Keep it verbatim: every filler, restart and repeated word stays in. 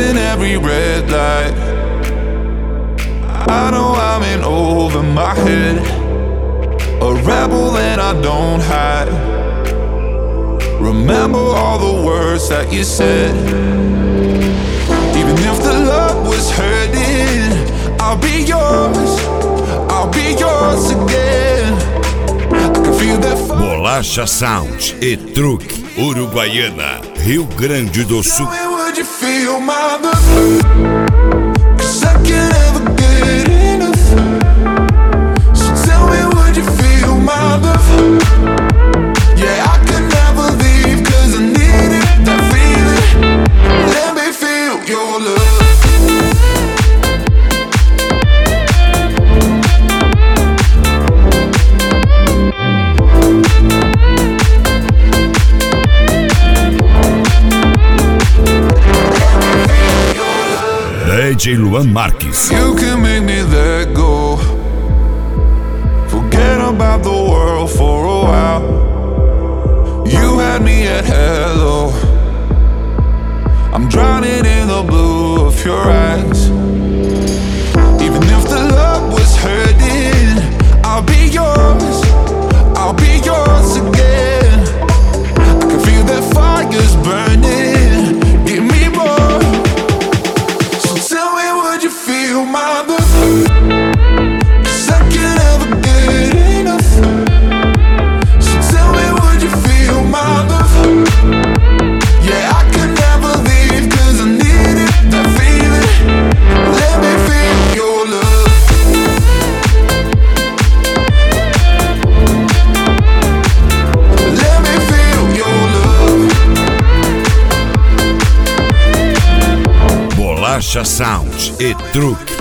passing every red light. I know I'm in over my head, a rebel and I don't hide. Remember all the words that you said. Even if the love was hurting, I'll be yours, I'll be yours again. I can feel that fire. Bolacha Sound e Truque, Uruguaiana, Rio Grande do Sul. Tell me, would you feel my love? 'Cause I can't ever get enough. So tell me, would you feel my love? Yeah, I can never leave 'cause I needed that feeling. Let me feel your love. D J Luan Marques. You can make me let go, forget about the world for a while. You had me at hello, I'm drowning in the blue of your eyes. Even if the love was hurting, I'll be yours, I'll be yours again. I can feel that fire's burning, give me more. So tell me, would you feel my love? 'Cause I can't ever get enough. So tell me, would you feel my love? Yeah, I can never leave 'cause I needed that feeling. Let me feel your love. Let me feel your love. Bolacha Sound e Truque,